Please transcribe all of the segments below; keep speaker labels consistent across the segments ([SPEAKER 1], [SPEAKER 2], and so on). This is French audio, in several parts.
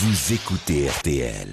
[SPEAKER 1] Vous écoutez RTL.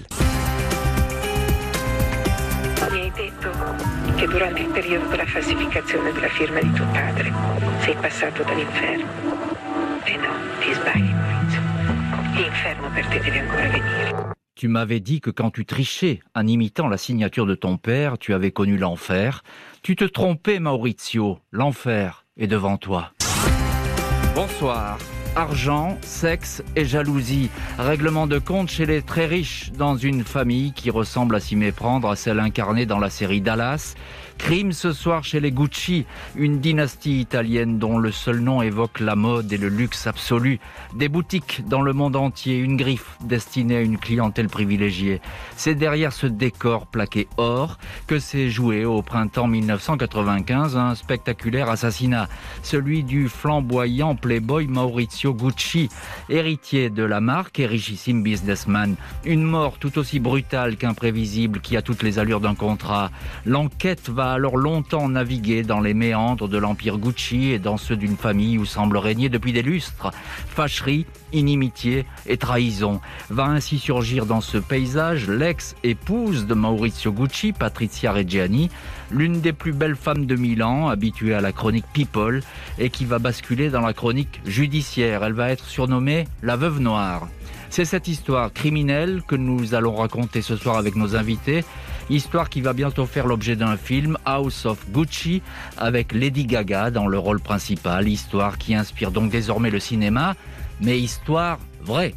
[SPEAKER 2] Mi hai detto che durante il periodo della falsificazione della firma di tuo padre sei passato dall'inferno. E no, ti sbagli, Maurizio. L'inferno per te deve ancora venire.
[SPEAKER 3] Tu m'avais dit que quand tu trichais en imitant la signature de ton père, tu avais connu l'enfer. Tu te trompais, Maurizio. L'enfer est devant toi. Bonsoir. Argent, sexe et jalousie. Règlement de compte chez les très riches dans une famille qui ressemble à s'y méprendre à celle incarnée dans la série Dallas. Crime ce soir chez les Gucci, une dynastie italienne dont le seul nom évoque la mode et le luxe absolu. Des boutiques dans le monde entier, une griffe destinée à une clientèle privilégiée. C'est derrière ce décor plaqué or que s'est joué au printemps 1995 un spectaculaire assassinat. Celui du flamboyant playboy Maurizio Gucci, héritier de la marque et richissime businessman. Une mort tout aussi brutale qu'imprévisible qui a toutes les allures d'un contrat. L'enquête va alors longtemps naviguer dans les méandres de l'empire Gucci et dans ceux d'une famille où semble régner depuis des lustres. Fâcherie, inimitié et trahison. Va ainsi surgir dans ce paysage l'ex-épouse de Maurizio Gucci, Patrizia Reggiani, l'une des plus belles femmes de Milan, habituée à la chronique People, et qui va basculer dans la chronique judiciaire. Elle va être surnommée la Veuve Noire. C'est cette histoire criminelle que nous allons raconter ce soir avec nos invités. Histoire qui va bientôt faire l'objet d'un film, House of Gucci, avec Lady Gaga dans le rôle principal. Histoire qui inspire donc désormais le cinéma, mais histoire vraie.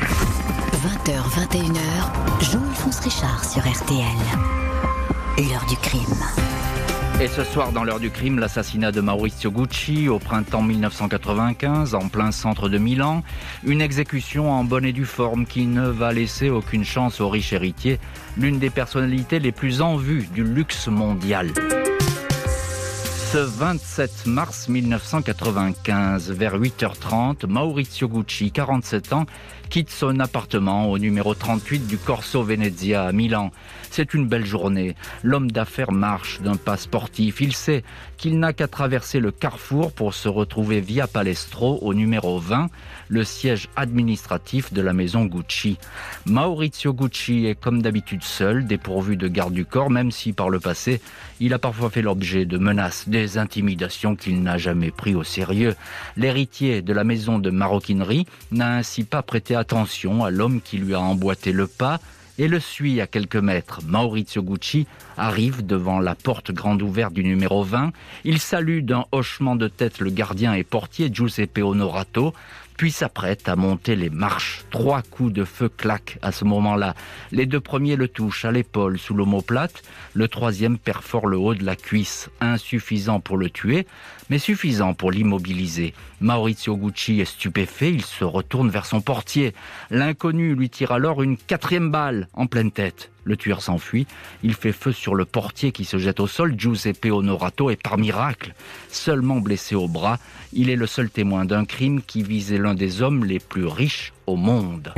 [SPEAKER 4] 20h, 21h, Jean-Alphonse Richard sur RTL. L'heure du crime.
[SPEAKER 3] Et ce soir, dans l'heure du crime, l'assassinat de Maurizio Gucci au printemps 1995, en plein centre de Milan. Une exécution en bonne et due forme qui ne va laisser aucune chance au riche héritier, l'une des personnalités les plus en vue du luxe mondial. Ce 27 mars 1995, vers 8h30, Maurizio Gucci, 47 ans, quitte son appartement au numéro 38 du Corso Venezia à Milan. C'est une belle journée. L'homme d'affaires marche d'un pas sportif. Il sait qu'il n'a qu'à traverser le carrefour pour se retrouver via Palestro au numéro 20, le siège administratif de la maison Gucci. Maurizio Gucci est comme d'habitude seul, dépourvu de garde du corps, même si par le passé, il a parfois fait l'objet de menaces, des intimidations qu'il n'a jamais pris au sérieux. L'héritier de la maison de maroquinerie n'a ainsi pas prêté attention à l'homme qui lui a emboîté le pas et le suit à quelques mètres. Maurizio Gucci arrive devant la porte grande ouverte du numéro 20. Il salue d'un hochement de tête le gardien et portier Giuseppe Onorato, puis s'apprête à monter les marches. 3 coups de feu claquent à ce moment-là. Les 2 premiers le touchent à l'épaule sous l'omoplate. Le 3e perfore le haut de la cuisse. Insuffisant pour le tuer, mais suffisant pour l'immobiliser. Maurizio Gucci est stupéfait. Il se retourne vers son portier. L'inconnu lui tire alors une 4e balle en pleine tête. Le tueur s'enfuit, il fait feu sur le portier qui se jette au sol. Giuseppe Onorato est par miracle seulement blessé au bras. Il est le seul témoin d'un crime qui visait l'un des hommes les plus riches au monde.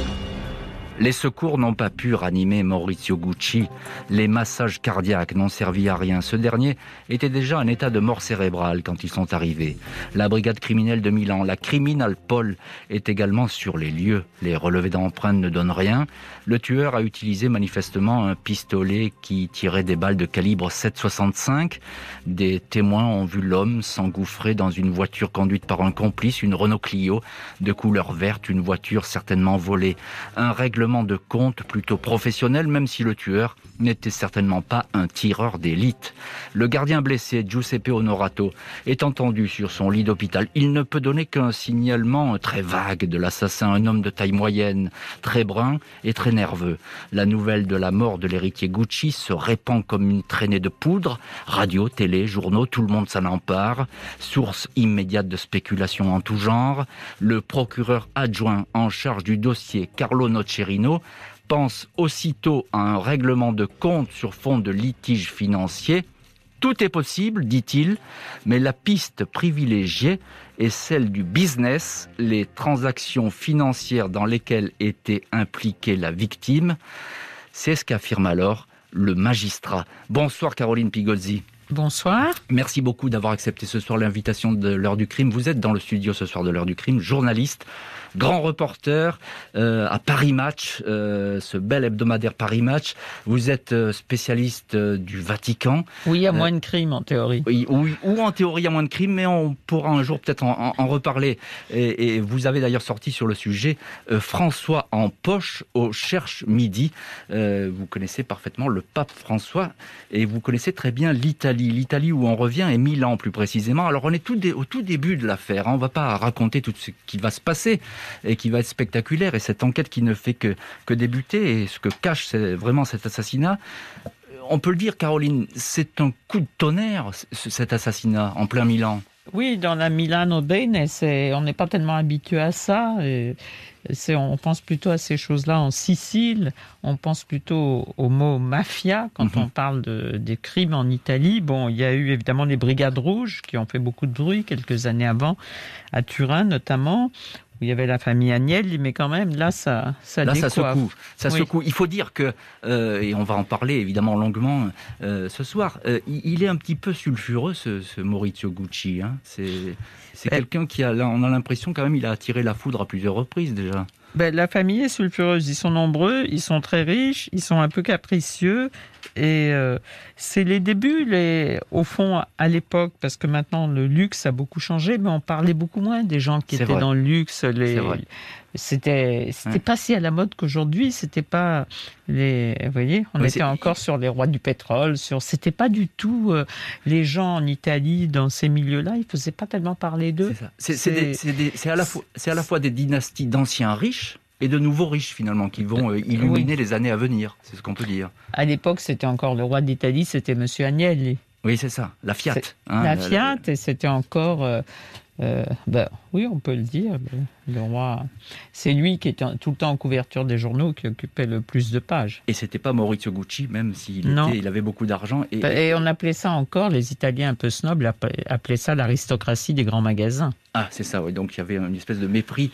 [SPEAKER 3] Les secours n'ont pas pu ranimer Maurizio Gucci. Les massages cardiaques n'ont servi à rien. Ce dernier était déjà en état de mort cérébrale quand ils sont arrivés. La brigade criminelle de Milan, la Criminalpol, est également sur les lieux. Les relevés d'empreintes ne donnent rien. Le tueur a utilisé manifestement un pistolet qui tirait des balles de calibre 7,65. Des témoins ont vu l'homme s'engouffrer dans une voiture conduite par un complice, une Renault Clio de couleur verte, une voiture certainement volée. Un règlement de compte plutôt professionnel, même si le tueur n'était certainement pas un tireur d'élite. Le gardien blessé, Giuseppe Onorato, est entendu sur son lit d'hôpital. Il ne peut donner qu'un signalement très vague de l'assassin, un homme de taille moyenne, très brun et très nerveux. La nouvelle de la mort de l'héritier Gucci se répand comme une traînée de poudre. Radio, télé, journaux, tout le monde s'en empare. Source immédiate de spéculation en tout genre. Le procureur adjoint en charge du dossier, Carlo Nocerino, pense aussitôt à un règlement de compte sur fond de litige financier. Tout est possible, dit-il, mais la piste privilégiée est celle du business, les transactions financières dans lesquelles était impliquée la victime. C'est ce qu'affirme alors le magistrat. Bonsoir Caroline Pigozzi.
[SPEAKER 5] Bonsoir.
[SPEAKER 3] Merci beaucoup d'avoir accepté ce soir l'invitation de l'heure du crime. Vous êtes dans le studio ce soir de l'heure du crime, journaliste, grand reporter à Paris Match, ce bel hebdomadaire Paris Match. Vous êtes spécialiste du Vatican.
[SPEAKER 5] Oui, il y a moins de crimes en théorie.
[SPEAKER 3] Oui, ou en théorie il y a moins de crimes, mais on pourra un jour peut-être en reparler. Et vous avez d'ailleurs sorti sur le sujet François en poche au Cherche Midi. Vous connaissez parfaitement le pape François et vous connaissez très bien l'Italie où on revient, et Milan plus précisément. Alors on est au tout début de l'affaire, hein. On ne va pas raconter tout ce qui va se passer et qui va être spectaculaire, et cette enquête qui ne fait que débuter, et ce que cache vraiment cet assassinat. On peut le dire, Caroline, c'est un coup de tonnerre, cet assassinat en plein Milan.
[SPEAKER 5] Oui, dans la Milano Bene, on n'est pas tellement habitué à ça. On pense plutôt à ces choses-là en Sicile, on pense plutôt au mot mafia quand on parle des crimes en Italie. Bon, il y a eu évidemment les Brigades Rouges qui ont fait beaucoup de bruit quelques années avant, à Turin notamment, où il y avait la famille Agnelli, mais quand même, là, ça décoiffe.
[SPEAKER 3] Ça secoue. Il faut dire que, et on va en parler évidemment longuement ce soir, il est un petit peu sulfureux, ce Maurizio Gucci. Hein. C'est quelqu'un on a l'impression quand même, il a attiré la foudre à plusieurs reprises déjà.
[SPEAKER 5] La famille est sulfureuse, ils sont nombreux, ils sont très riches, ils sont un peu capricieux, et c'est les débuts, au fond, à l'époque, parce que maintenant le luxe a beaucoup changé, mais on parlait beaucoup moins des gens qui étaient dans le luxe. C'était pas si à la mode qu'aujourd'hui, c'était pas vous voyez, on était encore sur les rois du pétrole, c'était pas du tout les gens en Italie, dans ces milieux-là, ils faisaient pas tellement parler d'eux.
[SPEAKER 3] C'est à la fois des dynasties d'anciens riches et de nouveaux riches, finalement, qui vont illuminer les années à venir. C'est ce qu'on peut dire.
[SPEAKER 5] À l'époque, c'était encore le roi d'Italie, c'était Monsieur Agnelli.
[SPEAKER 3] Oui, c'est ça, la Fiat.
[SPEAKER 5] La Fiat, et c'était encore... oui, on peut le dire, le roi... C'est lui qui était tout le temps en couverture des journaux, qui occupait le plus de pages.
[SPEAKER 3] Et c'était pas Maurizio Gucci, même s'il il avait beaucoup d'argent.
[SPEAKER 5] Et on appelait ça encore, les Italiens un peu snobs appelaient ça l'aristocratie des grands magasins.
[SPEAKER 3] Ah, c'est ça, oui. Donc il y avait une espèce de mépris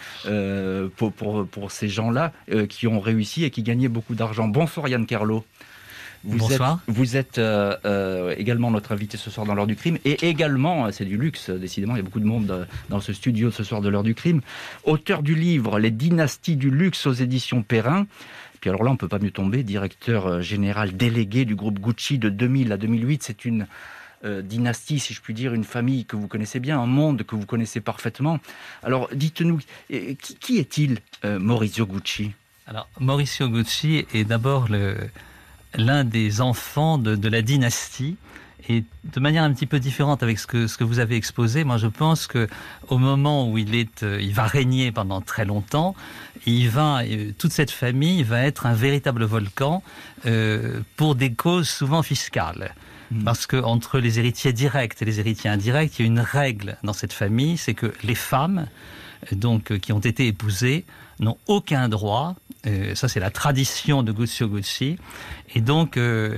[SPEAKER 3] pour ces gens-là qui ont réussi et qui gagnaient beaucoup d'argent. Bonsoir Yann Kerlo.
[SPEAKER 6] Bonsoir.
[SPEAKER 3] Vous êtes également notre invité ce soir dans l'heure du crime, et également, c'est du luxe, décidément, il y a beaucoup de monde dans ce studio ce soir de l'heure du crime, auteur du livre « Les dynasties du luxe » aux éditions Perrin. Puis alors là, on ne peut pas mieux tomber, directeur général délégué du groupe Gucci de 2000 à 2008. C'est une dynastie, si je puis dire, une famille que vous connaissez bien, un monde que vous connaissez parfaitement. Alors, dites-nous, qui est-il, Maurizio Gucci ?
[SPEAKER 6] Alors, Maurizio Gucci est d'abord l'un des enfants de la dynastie, et de manière un petit peu différente avec ce que vous avez exposé. Moi, je pense que au moment où il va régner pendant très longtemps, toute cette famille va être un véritable volcan pour des causes souvent fiscales. Parce que entre les héritiers directs et les héritiers indirects, il y a une règle dans cette famille, c'est que les femmes, donc qui ont été épousées, n'ont aucun droit. Ça, c'est la tradition de Guccio Gucci. Et donc,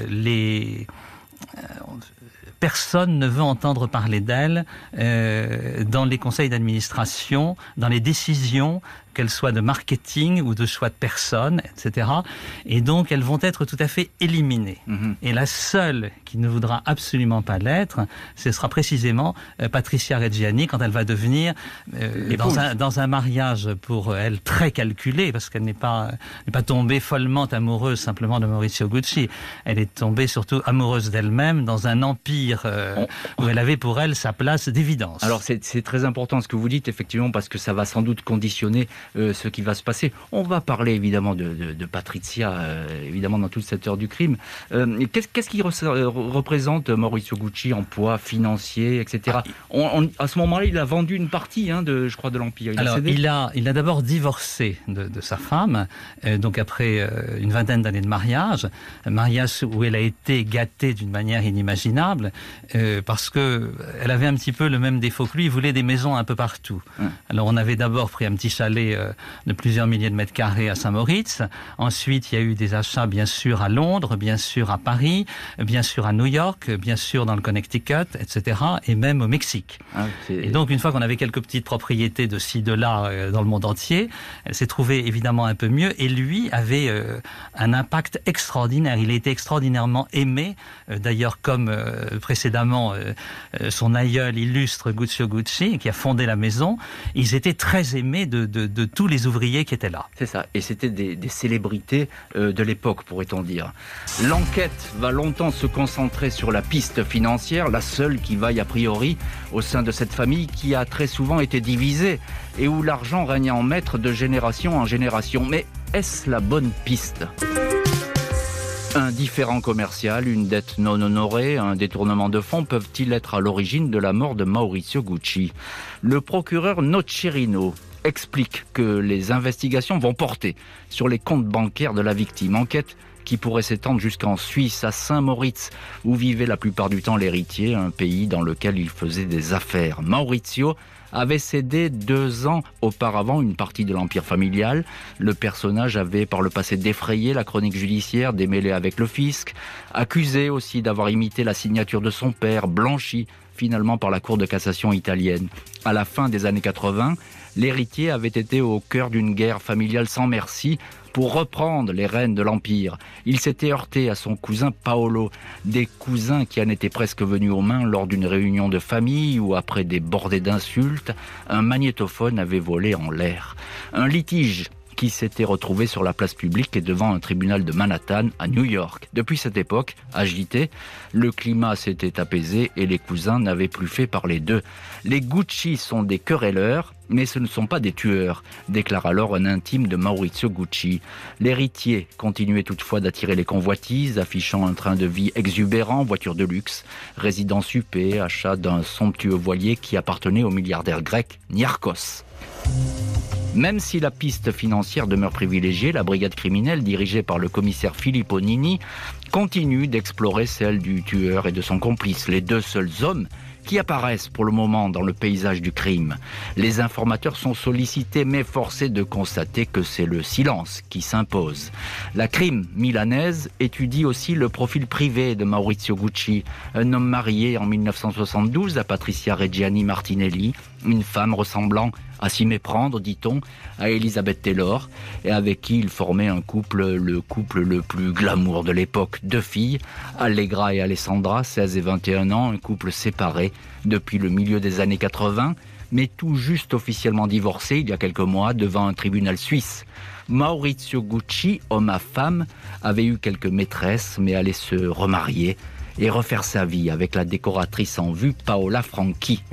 [SPEAKER 6] personne ne veut entendre parler d'elle dans les conseils d'administration, dans les décisions, qu'elles soient de marketing ou de choix de personnes, etc. Et donc, elles vont être tout à fait éliminées. Et la seule qui ne voudra absolument pas l'être, ce sera précisément Patricia Reggiani, quand elle va devenir, dans un mariage pour elle très calculé, parce qu'elle n'est pas tombée follement amoureuse simplement de Maurizio Gucci. Elle est tombée surtout amoureuse d'elle-même dans un empire où elle avait pour elle sa place d'évidence.
[SPEAKER 3] Alors, c'est très important ce que vous dites, effectivement, parce que ça va sans doute conditionner ce qui va se passer. On va parler évidemment de Patricia, évidemment dans toute cette heure du crime. Qu'est-ce qui représente Maurizio Gucci en poids financier, etc. À ce moment-là, il a vendu une partie, je crois, de l'empire.
[SPEAKER 6] Il a d'abord divorcé de sa femme, donc après une vingtaine d'années de mariage où elle a été gâtée d'une manière inimaginable, parce que elle avait un petit peu le même défaut que lui. Il voulait des maisons un peu partout. Alors on avait d'abord pris un petit chalet marché de plusieurs milliers de mètres carrés à Saint-Moritz. Ensuite, il y a eu des achats, bien sûr, à Londres, bien sûr à Paris, bien sûr à New York, bien sûr dans le Connecticut, etc., et même au Mexique. Et donc, une fois qu'on avait quelques petites propriétés de ci, de là, dans le monde entier, elle s'est trouvée évidemment un peu mieux. Et lui avait un impact extraordinaire. Il a été extraordinairement aimé. D'ailleurs, comme précédemment, son aïeul illustre Guccio Gucci, qui a fondé la maison, ils étaient très aimés de tous les ouvriers qui étaient là.
[SPEAKER 3] C'est ça. Et c'était des célébrités de l'époque, pourrait-on dire. L'enquête va longtemps se concentrer sur la piste financière, la seule qui vaille a priori au sein de cette famille qui a très souvent été divisée et où l'argent règne en maître de génération en génération. Mais est-ce la bonne piste ? Un différend commercial, une dette non honorée, un détournement de fonds peuvent-ils être à l'origine de la mort de Maurizio Gucci ? Le procureur Nocerino explique que les investigations vont porter sur les comptes bancaires de la victime. Enquête qui pourrait s'étendre jusqu'en Suisse, à Saint-Moritz, où vivait la plupart du temps l'héritier, un pays dans lequel il faisait des affaires. Maurizio avait cédé 2 ans auparavant une partie de l'empire familial. Le personnage avait par le passé défrayé la chronique judiciaire, démêlé avec le fisc, accusé aussi d'avoir imité la signature de son père, blanchi finalement par la Cour de cassation italienne. À la fin des années 80, l'héritier avait été au cœur d'une guerre familiale sans merci pour reprendre les rênes de l'Empire. Il s'était heurté à son cousin Paolo, des cousins qui en étaient presque venus aux mains lors d'une réunion de famille où, après des bordées d'insultes, un magnétophone avait volé en l'air. Un litige qui s'était retrouvé sur la place publique et devant un tribunal de Manhattan à New York. Depuis cette époque, agité, le climat s'était apaisé et les cousins n'avaient plus fait parler d'eux. Les Gucci sont des querelleurs, mais ce ne sont pas des tueurs, déclare alors un intime de Maurizio Gucci. L'héritier continuait toutefois d'attirer les convoitises, affichant un train de vie exubérant, voiture de luxe, résidence huppée, achat d'un somptueux voilier qui appartenait au milliardaire grec Niarchos. Même si la piste financière demeure privilégiée, la brigade criminelle dirigée par le commissaire Filippo Nini continue d'explorer celle du tueur et de son complice, les 2 seuls hommes qui apparaissent pour le moment dans le paysage du crime. Les informateurs sont sollicités mais forcés de constater que c'est le silence qui s'impose. La crime milanaise étudie aussi le profil privé de Maurizio Gucci, un homme marié en 1972 à Patricia Reggiani Martinelli, une femme ressemblant à s'y méprendre, dit-on, à Elizabeth Taylor, et avec qui il formait un couple, le couple le plus glamour de l'époque. 2 filles, Allegra et Alessandra, 16 et 21 ans, un couple séparé depuis le milieu des années 80, mais tout juste officiellement divorcé il y a quelques mois devant un tribunal suisse. Maurizio Gucci, homme à femme, avait eu quelques maîtresses, mais allait se remarier et refaire sa vie avec la décoratrice en vue Paola Franchi.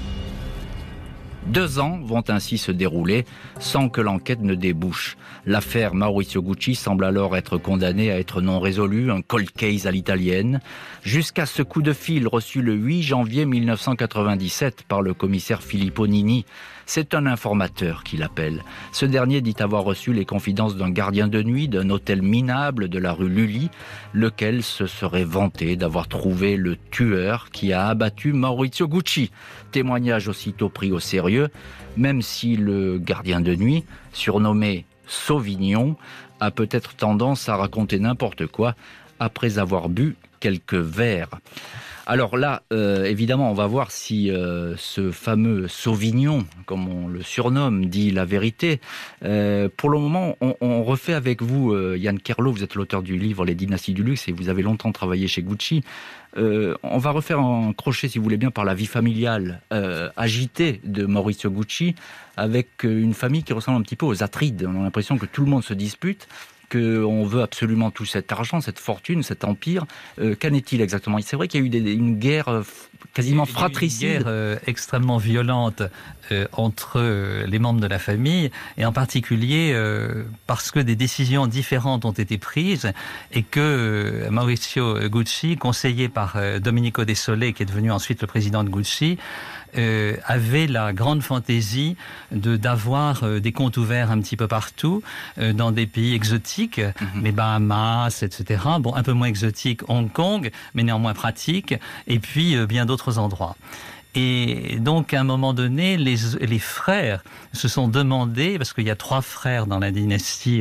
[SPEAKER 3] 2 ans vont ainsi se dérouler sans que l'enquête ne débouche. L'affaire Maurizio Gucci semble alors être condamnée à être non résolue, un cold case à l'italienne, jusqu'à ce coup de fil reçu le 8 janvier 1997 par le commissaire Filippo Nini. C'est un informateur qui l'appelle. Ce dernier dit avoir reçu les confidences d'un gardien de nuit d'un hôtel minable de la rue Lully, lequel se serait vanté d'avoir trouvé le tueur qui a abattu Maurizio Gucci. Témoignage aussitôt pris au sérieux, même si le gardien de nuit, surnommé Sauvignon, a peut-être tendance à raconter n'importe quoi après avoir bu quelques verres. Alors là, évidemment, on va voir si ce fameux Sauvignon, comme on le surnomme, dit la vérité. Pour le moment, on refait avec vous, Yann Kerlo, vous êtes l'auteur du livre « Les dynasties du luxe » et vous avez longtemps travaillé chez Gucci. On va refaire un crochet, si vous voulez bien, par la vie familiale agitée de Maurizio Gucci, avec une famille qui ressemble un petit peu aux Atrides. On a l'impression que tout le monde se dispute, qu'on veut absolument tout cet argent, cette fortune, cet empire. Qu'en est-il exactement ? C'est vrai qu'il y a eu une guerre quasiment fratricide.
[SPEAKER 6] Une guerre extrêmement violente entre les membres de la famille, et en particulier parce que des décisions différentes ont été prises et que Maurizio Gucci, conseillé par Domenico De Sole, qui est devenu ensuite le président de Gucci, avait la grande fantaisie d'avoir des comptes ouverts un petit peu partout, dans des pays exotiques, les Bahamas, etc. Bon, un peu moins exotiques, Hong Kong, mais néanmoins pratiques, et puis bien d'autres endroits. Et donc, à un moment donné, les frères se sont demandé, parce qu'il y a 3 frères dans la dynastie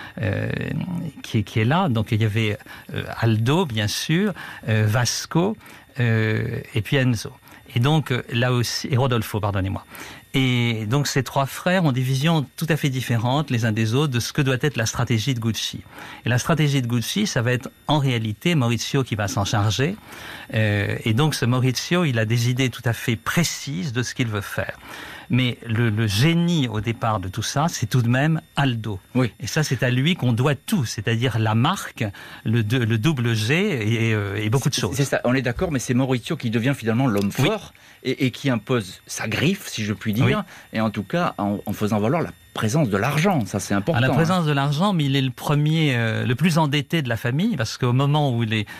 [SPEAKER 6] qui est là, donc il y avait Aldo, bien sûr, Vasco, et puis Enzo. Et donc, là aussi, et Rodolfo, pardonnez-moi. Et donc, ces 3 frères ont des visions tout à fait différentes les uns des autres de ce que doit être la stratégie de Gucci. Et la stratégie de Gucci, ça va être en réalité Maurizio qui va s'en charger. Et donc, ce Maurizio, il a des idées tout à fait précises de ce qu'il veut faire. Mais le génie au départ de tout ça, c'est tout de même Aldo.
[SPEAKER 3] Oui.
[SPEAKER 6] Et ça, c'est à lui qu'on doit tout, c'est-à-dire la marque, le double G et beaucoup de choses.
[SPEAKER 3] C'est ça, on est d'accord, mais c'est Maurizio qui devient finalement l'homme fort et qui impose sa griffe, si je puis dire, et en tout cas en faisant valoir la présence de l'argent, ça c'est important.
[SPEAKER 6] La présence de l'argent, mais il est le premier, le plus endetté de la famille, parce qu'au moment où il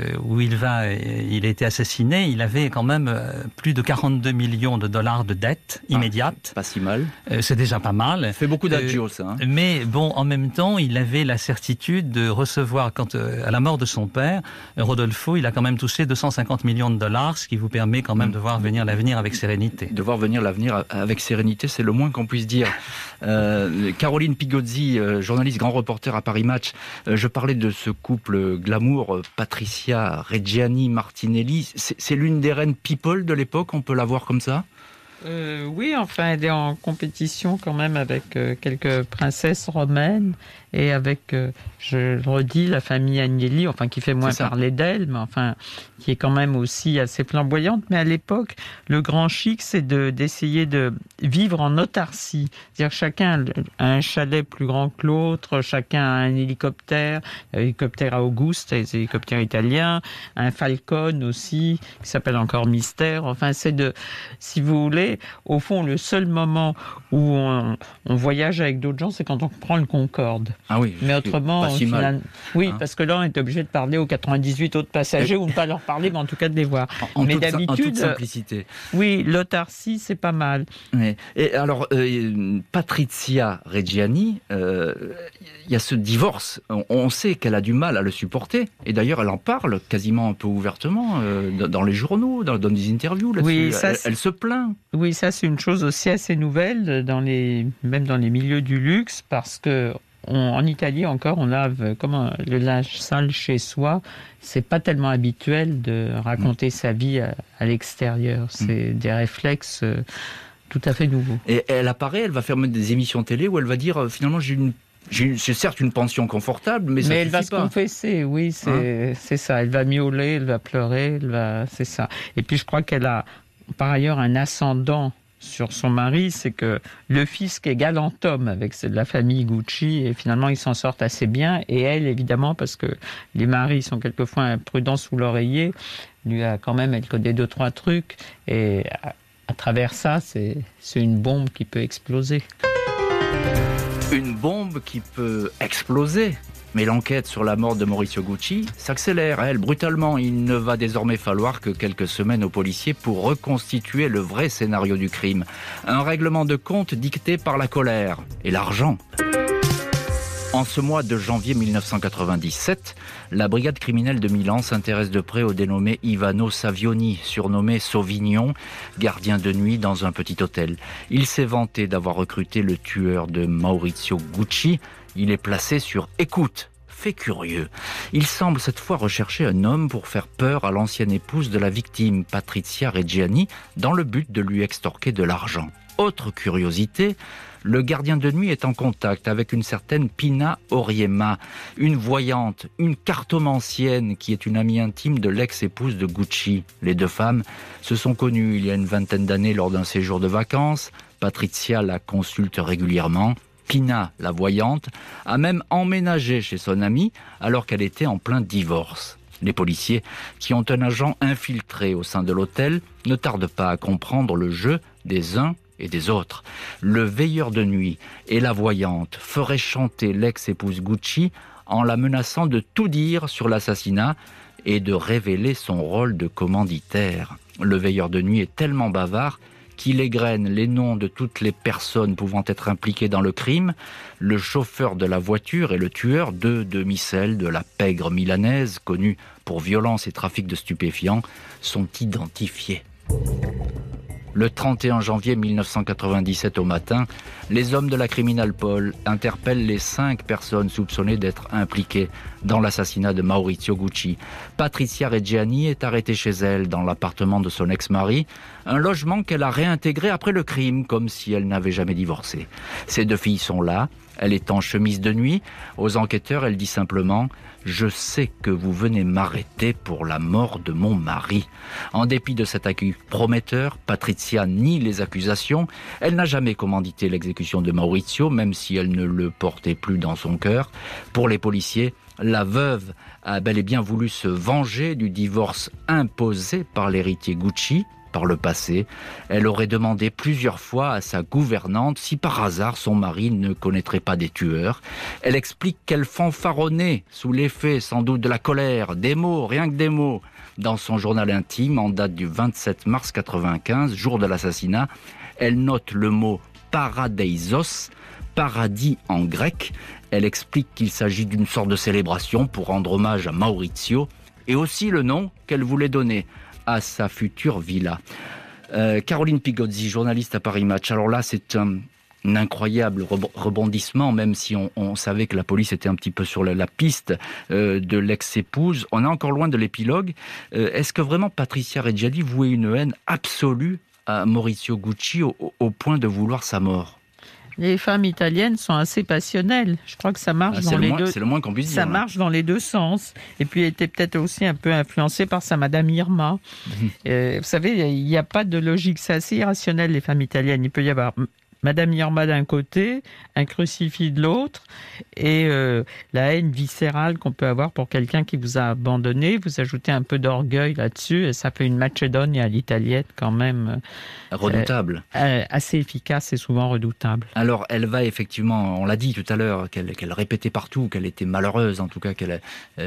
[SPEAKER 6] a été assassiné, il avait quand même plus de 42 millions de dollars de dettes immédiates.
[SPEAKER 3] Pas si mal.
[SPEAKER 6] C'est déjà pas mal.
[SPEAKER 3] Ça fait beaucoup d'adjo, ça.
[SPEAKER 6] Mais bon, en même temps, il avait la certitude de recevoir, à la mort de son père, Rodolfo, il a quand même touché 250 millions de dollars, ce qui vous permet quand même de voir venir l'avenir avec sérénité.
[SPEAKER 3] De voir venir l'avenir avec sérénité, c'est le moins qu'on puisse dire. Caroline Pigozzi, journaliste grand reporter à Paris Match, je parlais de ce couple glamour, Patricia Reggiani-Martinelli, c'est l'une des reines people de l'époque, on peut la voir comme ça?
[SPEAKER 5] Oui, enfin, elle est en compétition quand même avec quelques princesses romaines et avec, je le redis, la famille Agnelli, enfin, qui fait moins parler d'elle, mais enfin, qui est quand même aussi assez flamboyante. Mais à l'époque, le grand chic, c'est d'essayer de vivre en autarcie. C'est-à-dire chacun a un chalet plus grand que l'autre, chacun a un hélicoptère à Auguste, les hélicoptères italiens, un Falcon aussi, qui s'appelle encore Mystère. Enfin, c'est si vous voulez, au fond, le seul moment où on voyage avec d'autres gens, c'est quand on prend le Concorde.
[SPEAKER 3] Ah oui.
[SPEAKER 5] Mais autrement,
[SPEAKER 3] pas si mal.
[SPEAKER 5] Oui, parce que là, on est obligé de parler aux 98 autres passagers ou ne pas leur parler, mais en tout cas de les voir.
[SPEAKER 3] Mais d'habitude, en toute simplicité.
[SPEAKER 5] Oui, l'autarcie, c'est pas mal.
[SPEAKER 3] Oui. Et alors, Patricia Reggiani, il y a ce divorce. On sait qu'elle a du mal à le supporter. Et d'ailleurs, elle en parle quasiment un peu ouvertement dans les journaux, dans des interviews là-dessus. Oui, elle se plaint.
[SPEAKER 5] Oui, ça, c'est une chose aussi assez nouvelle, même dans les milieux du luxe, parce que en Italie encore, on lave le linge sale chez soi. C'est pas tellement habituel de raconter sa vie à l'extérieur. C'est des réflexes tout à fait nouveaux.
[SPEAKER 3] Et elle apparaît, elle va faire des émissions télé où elle va dire finalement j'ai certes une pension confortable, mais ça
[SPEAKER 5] elle va se confesser, oui, c'est ça. Elle va miauler, elle va pleurer, c'est ça. Et puis je crois qu'elle a par ailleurs un ascendant sur son mari, c'est que le fisc est galant homme avec la famille Gucci et finalement ils s'en sortent assez bien, et elle évidemment, parce que les maris sont quelquefois imprudents sous l'oreiller, lui a quand même, elle connaît 2-3 trucs, et à travers ça c'est une bombe qui peut exploser.
[SPEAKER 3] Une bombe qui peut exploser. Mais l'enquête sur la mort de Maurizio Gucci s'accélère, brutalement. Il ne va désormais falloir que quelques semaines aux policiers pour reconstituer le vrai scénario du crime. Un règlement de compte dicté par la colère et l'argent. En ce mois de janvier 1997, la brigade criminelle de Milan s'intéresse de près au dénommé Ivano Savioni, surnommé Sauvignon, gardien de nuit dans un petit hôtel. Il s'est vanté d'avoir recruté le tueur de Maurizio Gucci. Il est placé sur écoute. Fait curieux. Il semble cette fois rechercher un homme pour faire peur à l'ancienne épouse de la victime, Patricia Reggiani, dans le but de lui extorquer de l'argent. Autre curiosité, le gardien de nuit est en contact avec une certaine Pina Auriemma, une voyante, une cartomancienne qui est une amie intime de l'ex-épouse de Gucci. Les deux femmes se sont connues il y a une vingtaine d'années lors d'un séjour de vacances. Patricia la consulte régulièrement. Pina, la voyante, a même emménagé chez son amie alors qu'elle était en plein divorce. Les policiers, qui ont un agent infiltré au sein de l'hôtel, ne tardent pas à comprendre le jeu des uns et des autres. Le veilleur de nuit et la voyante feraient chanter l'ex-épouse Gucci en la menaçant de tout dire sur l'assassinat et de révéler son rôle de commanditaire. Le veilleur de nuit est tellement bavard qu'il égrène les noms de toutes les personnes pouvant être impliquées dans le crime. Le chauffeur de la voiture et le tueur, deux demi-sels de la pègre milanaise, connue pour violence et trafic de stupéfiants, sont identifiés. Le 31 janvier 1997 au matin, les hommes de la Criminalpol interpellent les 5 personnes soupçonnées d'être impliquées dans l'assassinat de Maurizio Gucci. Patrizia Reggiani est arrêtée chez elle dans l'appartement de son ex-mari, un logement qu'elle a réintégré après le crime, comme si elle n'avait jamais divorcé. Ses 2 filles sont là, elle est en chemise de nuit. Aux enquêteurs, elle dit simplement « Je sais que vous venez m'arrêter pour la mort de mon mari ». En dépit de cet accus prometteur, Patrizia nie les accusations. Elle n'a jamais commandité l'exécution de Maurizio, même si elle ne le portait plus dans son cœur. Pour les policiers, la veuve a bel et bien voulu se venger du divorce imposé par l'héritier Gucci. Par le passé, elle aurait demandé plusieurs fois à sa gouvernante si par hasard son mari ne connaîtrait pas des tueurs. Elle explique qu'elle fanfaronnait sous l'effet sans doute de la colère, des mots, rien que des mots. Dans son journal intime, en date du 27 mars 1995, jour de l'assassinat, elle note le mot « paradeisos », paradis en grec. Elle explique qu'il s'agit d'une sorte de célébration pour rendre hommage à Maurizio, et aussi le nom qu'elle voulait donner à sa future villa. Caroline Pigozzi, journaliste à Paris Match. Alors là, c'est un incroyable rebondissement, même si on savait que la police était un petit peu sur la piste de l'ex-épouse. On est encore loin de l'épilogue. Est-ce que vraiment Patrizia Reggiani vouait une haine absolue à Maurizio Gucci au point de vouloir sa mort ?
[SPEAKER 5] Les femmes italiennes sont assez passionnelles. Je crois que ça marche dans les deux.
[SPEAKER 3] C'est le moins qu'on puisse dire.
[SPEAKER 5] Ça marche dans les deux sens. Et puis, elle était peut-être aussi un peu influencée par sa Madame Irma. Vous savez, il n'y a pas de logique. C'est assez irrationnel, les femmes italiennes. Il peut y avoir Madame Irma d'un côté, un crucifix de l'autre, et la haine viscérale qu'on peut avoir pour quelqu'un qui vous a abandonné. Vous ajoutez un peu d'orgueil là-dessus, et ça fait une Macedonia à l'italienne quand même.
[SPEAKER 3] Redoutable.
[SPEAKER 5] Assez efficace et souvent redoutable.
[SPEAKER 3] Alors, elle va effectivement, on l'a dit tout à l'heure, qu'elle répétait partout, qu'elle était malheureuse, en tout cas, qu'elle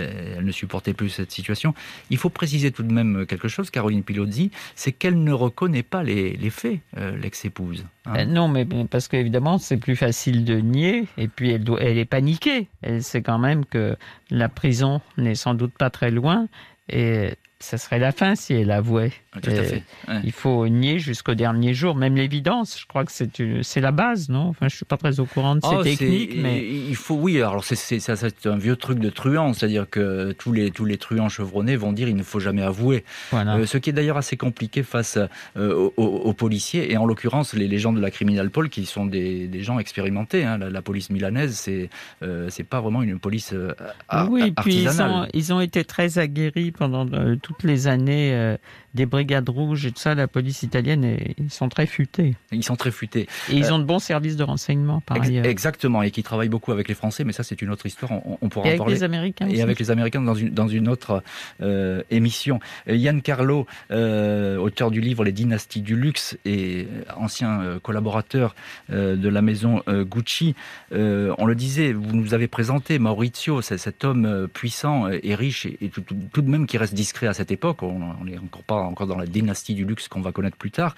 [SPEAKER 3] ne supportait plus cette situation. Il faut préciser tout de même quelque chose, Caroline Pigozzi, c'est qu'elle ne reconnaît pas les faits, l'ex-épouse. Hein.
[SPEAKER 5] Non, mais parce qu'évidemment, c'est plus facile de nier, et puis elle est paniquée. Elle sait quand même que la prison n'est sans doute pas très loin, et ça serait la fin si elle avouait.
[SPEAKER 3] Tout à fait. Ouais.
[SPEAKER 5] Il faut nier jusqu'au dernier jour, même l'évidence. Je crois que c'est la base, non ? Enfin, je suis pas très au courant de ces techniques, mais
[SPEAKER 3] il faut, oui. Alors c'est un vieux truc de truand, c'est-à-dire que tous les truands chevronnés vont dire il ne faut jamais avouer.
[SPEAKER 5] Voilà.
[SPEAKER 3] Ce qui est d'ailleurs assez compliqué face aux policiers, et en l'occurrence les gens de la Criminalpol qui sont des gens expérimentés. Hein. La police milanaise, c'est pas vraiment une police
[SPEAKER 5] oui,
[SPEAKER 3] artisanale.
[SPEAKER 5] Puis ils ont été très aguerris pendant toutes les années des brigades rouges et tout ça. La police italienne, ils sont très futés.
[SPEAKER 3] Ils sont très futés.
[SPEAKER 5] Et ils ont de bons services de renseignement, par ailleurs.
[SPEAKER 3] Exactement, et qui travaillent beaucoup avec les Français, mais ça c'est une autre histoire, on pourra en parler.
[SPEAKER 5] Et avec les Américains aussi.
[SPEAKER 3] Et avec les Américains dans une autre émission. Yann Carlo, auteur du livre Les dynasties du luxe et ancien collaborateur de la maison Gucci, on le disait, vous nous avez présenté Maurizio, c'est cet homme puissant et riche et tout de même qui reste discret à cette époque. On n'est encore dans la dynastie du luxe qu'on va connaître plus tard.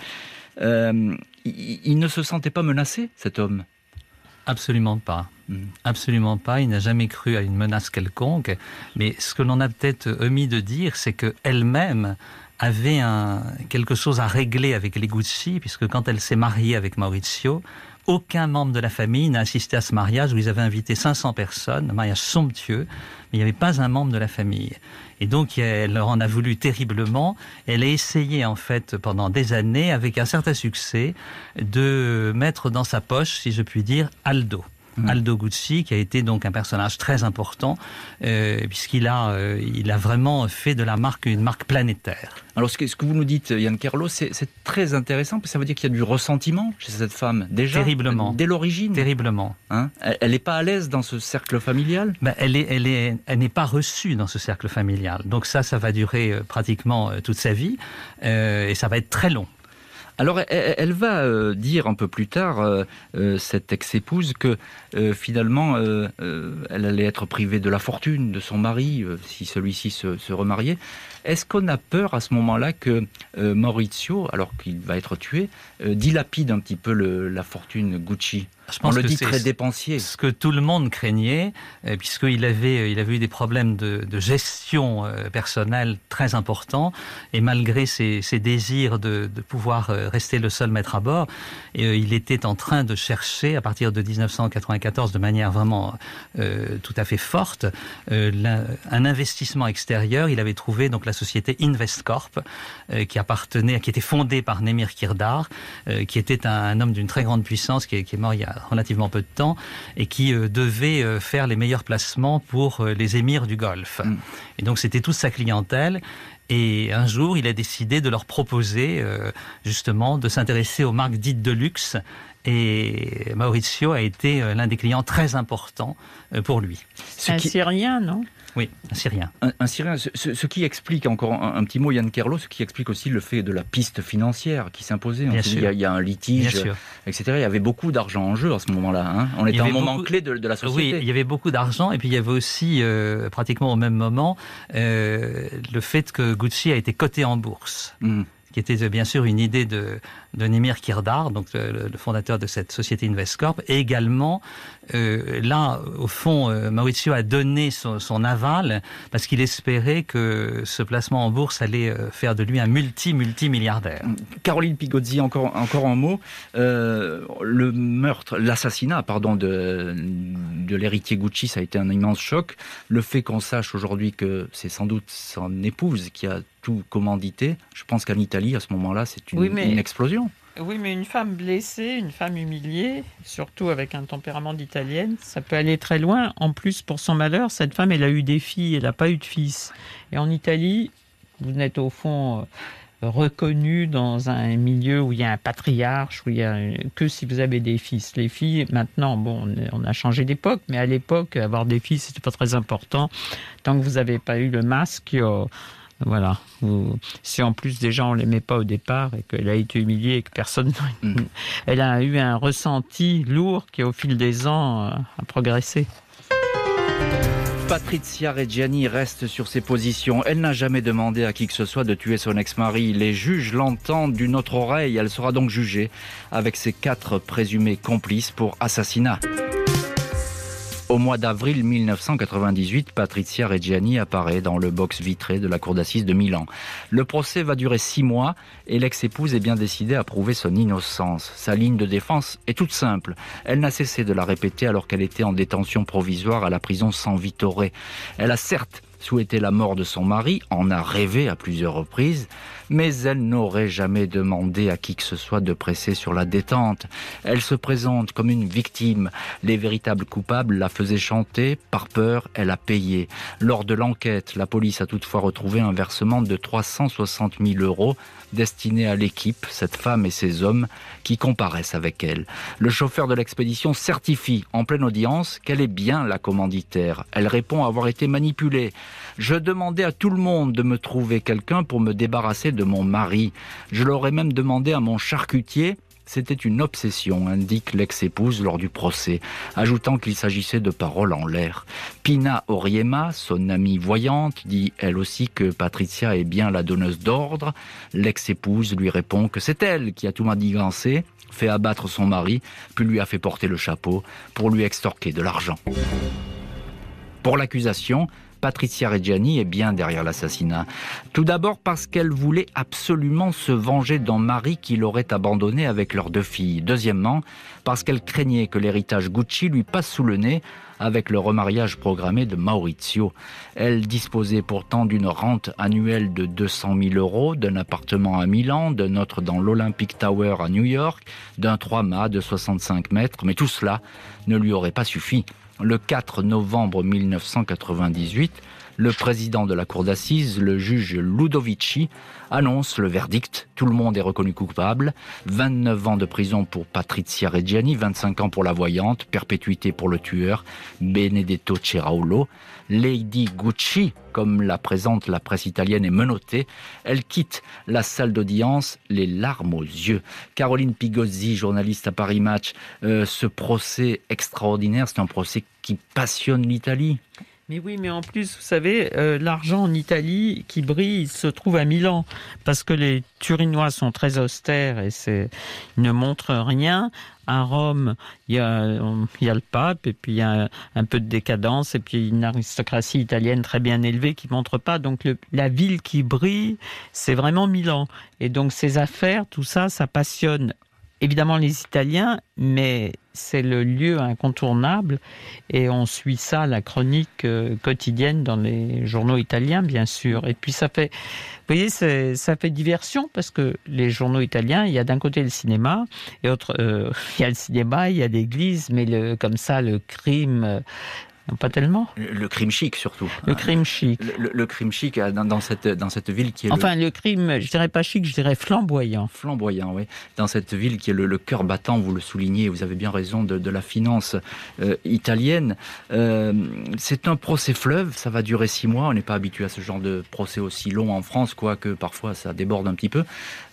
[SPEAKER 3] Il ne se sentait pas menacé, cet homme?
[SPEAKER 6] Absolument pas. Absolument pas. Il n'a jamais cru à une menace quelconque. Mais ce que l'on a peut-être omis de dire, c'est qu'elle-même avait quelque chose à régler avec les Gucci, puisque quand elle s'est mariée avec Maurizio, aucun membre de la famille n'a assisté à ce mariage où ils avaient invité 500 personnes, un mariage somptueux, mais il n'y avait pas un membre de la famille. Et donc, elle leur en a voulu terriblement. Elle a essayé, en fait, pendant des années, avec un certain succès, de mettre dans sa poche, si je puis dire, Aldo. Aldo Gucci, qui a été donc un personnage très important, puisqu'il a vraiment fait de la marque une marque planétaire.
[SPEAKER 3] Alors ce que vous nous dites, Yann Carlo, c'est très intéressant, parce que ça veut dire qu'il y a du ressentiment chez cette femme, déjà,
[SPEAKER 6] terriblement,
[SPEAKER 3] dès l'origine.
[SPEAKER 6] Terriblement.
[SPEAKER 3] Hein, elle n'est pas à l'aise dans ce cercle familial.
[SPEAKER 6] Elle n'est pas reçue dans ce cercle familial. Donc ça va durer pratiquement toute sa vie, et ça va être très long.
[SPEAKER 3] Alors, elle va dire un peu plus tard, cette ex-épouse, que finalement, elle allait être privée de la fortune de son mari si celui-ci se remariait. Est-ce qu'on a peur à ce moment-là que Maurizio, alors qu'il va être tué, dilapide un petit peu la fortune Gucci ?
[SPEAKER 6] Je pense
[SPEAKER 3] On le
[SPEAKER 6] que
[SPEAKER 3] dit
[SPEAKER 6] c'est
[SPEAKER 3] très dépensier.
[SPEAKER 6] ce que tout le monde craignait, puisqu'il avait eu des problèmes de gestion personnelle très importants, et malgré ses désirs de pouvoir rester le seul maître à bord, il était en train de chercher, à partir de 1994, de manière vraiment tout à fait forte, un investissement extérieur. Il avait trouvé donc la société Investcorp, qui était fondée par Nemir Kirdar, qui était un homme d'une très grande puissance, qui est mort il y a relativement peu de temps, et qui devait faire les meilleurs placements pour les émirs du Golfe. Et donc c'était toute sa clientèle. Et un jour, il a décidé de leur proposer justement de s'intéresser aux marques dites de luxe. Et Maurizio a été l'un des clients très importants pour lui.
[SPEAKER 5] C'est un Syrien, non ?
[SPEAKER 6] Oui, un Syrien.
[SPEAKER 3] Un Syrien, ce qui explique, encore un petit mot, Yann Kerlo, ce qui explique aussi le fait de la piste financière qui s'imposait. Il y a un litige, etc. Il y avait beaucoup d'argent en jeu à ce moment-là. Hein. On était à un moment clé de la société.
[SPEAKER 6] Oui, il y avait beaucoup d'argent, et puis il y avait aussi, pratiquement au même moment, le fait que Gucci a été coté en bourse. Qui était bien sûr une idée de Nemir Kirdar, donc le fondateur de cette société Investcorp, et également, là, au fond, Maurizio a donné son aval, parce qu'il espérait que ce placement en bourse allait faire de lui un multimilliardaire.
[SPEAKER 3] Caroline Pigozzi, encore un mot. L'assassinat de l'héritier Gucci, ça a été un immense choc. Le fait qu'on sache aujourd'hui que c'est sans doute son épouse qui a tout commandité, je pense qu'en Italie, à ce moment-là, c'est une explosion.
[SPEAKER 5] Oui, mais une femme blessée, une femme humiliée, surtout avec un tempérament d'italienne, ça peut aller très loin. En plus, pour son malheur, cette femme, elle a eu des filles, elle n'a pas eu de fils. Et en Italie, vous n'êtes au fond reconnu dans un milieu où il y a un patriarche, que si vous avez des fils. Les filles, maintenant, on a changé d'époque, mais à l'époque, avoir des filles, c'était pas très important. Tant que vous n'avez pas eu le masque, voilà. Si en plus déjà on l'aimait pas au départ et qu'elle a été humiliée et que personne, elle a eu un ressenti lourd qui au fil des ans a progressé.
[SPEAKER 3] Patrizia Reggiani reste sur ses positions. Elle n'a jamais demandé à qui que ce soit de tuer son ex-mari. Les juges l'entendent d'une autre oreille. Elle sera donc jugée avec ses 4 présumés complices pour assassinat. Au mois d'avril 1998, Patrizia Reggiani apparaît dans le box vitré de la cour d'assises de Milan. Le procès va durer 6 mois et l'ex-épouse est bien décidée à prouver son innocence. Sa ligne de défense est toute simple. Elle n'a cessé de la répéter alors qu'elle était en détention provisoire à la prison San Vittore. Elle a certes souhaité la mort de son mari, en a rêvé à plusieurs reprises, mais elle n'aurait jamais demandé à qui que ce soit de presser sur la détente. Elle se présente comme une victime. Les véritables coupables la faisaient chanter. Par peur, elle a payé. Lors de l'enquête, la police a toutefois retrouvé un versement de 360 000 € destiné à l'équipe, cette femme et ces hommes qui comparaissent avec elle. Le chauffeur de l'expédition certifie en pleine audience qu'elle est bien la commanditaire. Elle répond avoir été manipulée. Je demandais à tout le monde de me trouver quelqu'un pour me débarrasser de mon mari. Je l'aurais même demandé à mon charcutier. C'était une obsession, indique l'ex-épouse lors du procès, ajoutant qu'il s'agissait de paroles en l'air. Pina Oriema, son amie voyante, dit elle aussi que Patrizia est bien la donneuse d'ordre. L'ex-épouse lui répond que c'est elle qui a tout manigancé, fait abattre son mari, puis lui a fait porter le chapeau pour lui extorquer de l'argent. Pour l'accusation, Patrizia Reggiani est bien derrière l'assassinat. Tout d'abord parce qu'elle voulait absolument se venger d'un mari qui l'aurait abandonnée avec leurs 2 filles. Deuxièmement, parce qu'elle craignait que l'héritage Gucci lui passe sous le nez avec le remariage programmé de Maurizio. Elle disposait pourtant d'une rente annuelle de 200 000 €, d'un appartement à Milan, d'un autre dans l'Olympic Tower à New York, d'un 3 mâts de 65 mètres, mais tout cela ne lui aurait pas suffi. Le 4 novembre 1998, le président de la cour d'assises, le juge Ludovici, annonce le verdict. Tout le monde est reconnu coupable. 29 ans de prison pour Patrizia Reggiani, 25 ans pour la voyante, perpétuité pour le tueur, Benedetto Ceraulo. Lady Gucci, comme la présente la presse italienne, est menottée. Elle quitte la salle d'audience, les larmes aux yeux. Caroline Pigozzi, journaliste à Paris Match, ce procès extraordinaire, c'est un procès qui passionne l'Italie.
[SPEAKER 5] Mais oui, mais en plus, vous savez, l'argent en Italie qui brille se trouve à Milan, parce que les Turinois sont très austères et ils ne montrent rien. À Rome, il y a le pape, et puis il y a un peu de décadence, et puis une aristocratie italienne très bien élevée qui ne montre pas. Donc la ville qui brille, c'est vraiment Milan. Et donc ces affaires, tout ça, ça passionne évidemment les Italiens, mais c'est le lieu incontournable. Et on suit ça, la chronique quotidienne dans les journaux italiens, bien sûr. Et puis ça fait... Vous voyez, ça fait diversion, parce que les journaux italiens, il y a d'un côté le cinéma, et il y a le cinéma, il y a l'église, mais comme ça, le crime... pas tellement.
[SPEAKER 3] Le crime chic, surtout.
[SPEAKER 5] Le crime chic.
[SPEAKER 3] Le crime chic dans cette ville qui est...
[SPEAKER 5] Enfin, le crime, je dirais pas chic, je dirais flamboyant.
[SPEAKER 3] Flamboyant, oui. Dans cette ville qui est le cœur battant, vous le soulignez, vous avez bien raison, de la finance italienne. C'est un procès fleuve, ça va durer 6 mois. On n'est pas habitué à ce genre de procès aussi long en France, quoique parfois ça déborde un petit peu.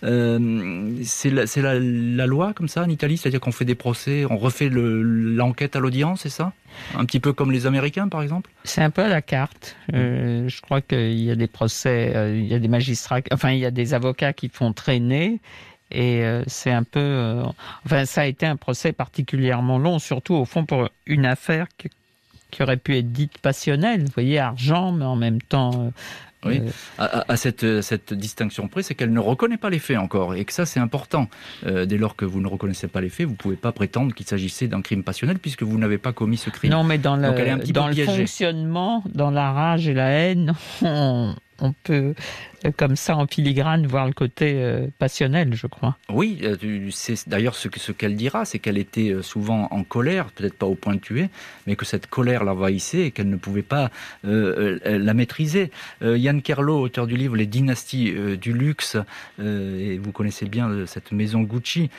[SPEAKER 3] C'est la loi, comme ça, en Italie, c'est-à-dire qu'on fait des procès, on refait l'enquête à l'audience, c'est ça ? Un petit peu comme les Américains, par exemple ?
[SPEAKER 5] C'est un peu à la carte. Je crois qu'il y a des procès, il y a des magistrats, enfin, il y a des avocats qui font traîner. Et c'est un peu... enfin, ça a été un procès particulièrement long, surtout, au fond, pour une affaire qui aurait pu être dite passionnelle. Vous voyez, argent, mais en même temps...
[SPEAKER 3] Oui, à cette distinction près, c'est qu'elle ne reconnaît pas les faits encore, et que ça c'est important. Dès lors que vous ne reconnaissez pas les faits, vous ne pouvez pas prétendre qu'il s'agissait d'un crime passionnel, puisque vous n'avez pas commis ce crime.
[SPEAKER 5] Non, mais dans
[SPEAKER 3] Donc, elle est un petit peu
[SPEAKER 5] le
[SPEAKER 3] piégée.
[SPEAKER 5] fonctionnement, dans la rage et la haine, on peut, comme ça, en filigrane, voir le côté passionnel, je crois.
[SPEAKER 3] Oui, c'est d'ailleurs ce qu'elle dira, c'est qu'elle était souvent en colère, peut-être pas au point de tuer, mais que cette colère l'envahissait et qu'elle ne pouvait pas la maîtriser. Yann Kerlo, auteur du livre Les dynasties du luxe, et vous connaissez bien cette maison Gucci,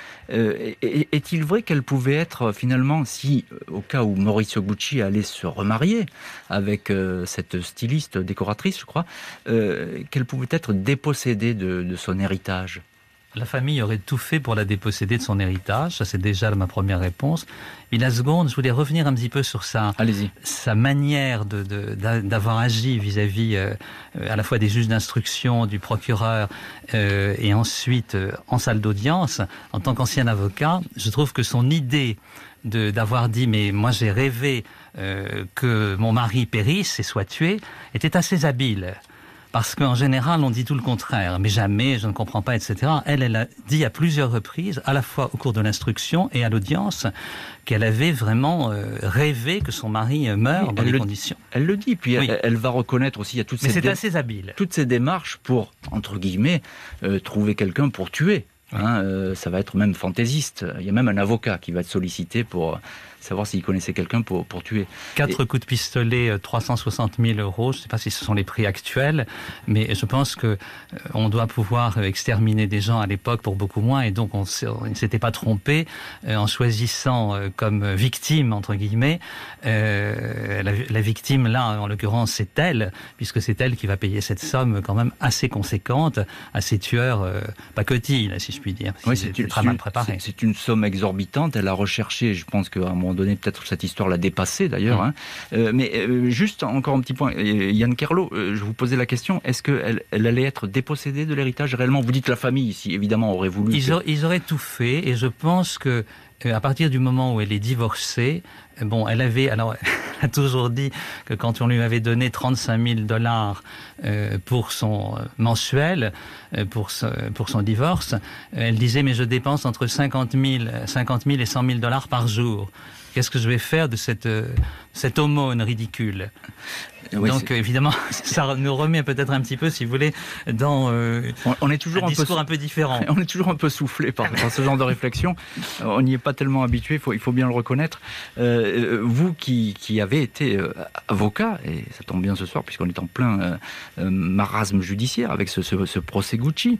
[SPEAKER 3] est-il vrai qu'elle pouvait être finalement, si au cas où Maurizio Gucci allait se remarier avec cette styliste, décoratrice, je crois, qu'elle pouvait être dépossédée de son héritage?
[SPEAKER 6] La famille aurait tout fait pour la déposséder de son héritage, ça c'est déjà ma première réponse. Et la seconde, je voulais revenir un petit peu sur sa manière d'avoir agi vis-à-vis à la fois des juges d'instruction, du procureur et ensuite en salle d'audience. En tant qu'ancien avocat, je trouve que son idée d'avoir dit « mais moi j'ai rêvé que mon mari périsse et soit tué » était assez habile. Parce qu'en général, on dit tout le contraire. Mais jamais, je ne comprends pas, etc. Elle a dit à plusieurs reprises, à la fois au cours de l'instruction et à l'audience, qu'elle avait vraiment rêvé que son mari meure dans les conditions.
[SPEAKER 3] Elle le dit, puis oui. elle va reconnaître aussi, il y a toutes
[SPEAKER 6] assez habile.
[SPEAKER 3] Toutes ces démarches pour, entre guillemets, trouver quelqu'un pour tuer. Hein, ça va être même fantaisiste. Il y a même un avocat qui va être sollicité pour savoir s'il connaissait quelqu'un pour tuer.
[SPEAKER 6] 4 coups de pistolet, 360 000 €. Je ne sais pas si ce sont les prix actuels, mais je pense que on doit pouvoir exterminer des gens à l'époque pour beaucoup moins, et donc on ne s'était pas trompé en choisissant comme victime, entre guillemets, la victime là, en l'occurrence, c'est elle, puisque c'est elle qui va payer cette somme quand même assez conséquente à ces tueurs pacotilles, si je puis dire.
[SPEAKER 3] Oui,
[SPEAKER 6] c'est très mal préparé.
[SPEAKER 3] C'est une somme exorbitante. Elle a recherché, je pense qu'à un moment donné, peut-être cette histoire l'a dépassée d'ailleurs. Hein. Mais juste encore un petit point, Yann Kerlo, je vous posais la question, est-ce qu'elle allait être dépossédée de l'héritage réellement? Vous dites la famille ici, évidemment, aurait voulu...
[SPEAKER 6] Ils auraient tout fait, et je pense que à partir du moment où elle est divorcée, bon, elle a toujours dit que quand on lui avait donné 35 000 $ pour son mensuel, pour son divorce, elle disait, mais je dépense entre 50 000 et 100 000 $ par jour. Qu'est-ce que je vais faire de cette aumône ridicule? Oui, donc évidemment, ça nous remet peut-être un petit peu, si vous voulez, dans
[SPEAKER 3] on est toujours
[SPEAKER 6] un discours un peu différent.
[SPEAKER 3] On est toujours un peu soufflé par ce genre de réflexion. On n'y est pas tellement habitué, il faut bien le reconnaître. Vous qui avez été avocat, et ça tombe bien ce soir puisqu'on est en plein marasme judiciaire avec ce procès Gucci,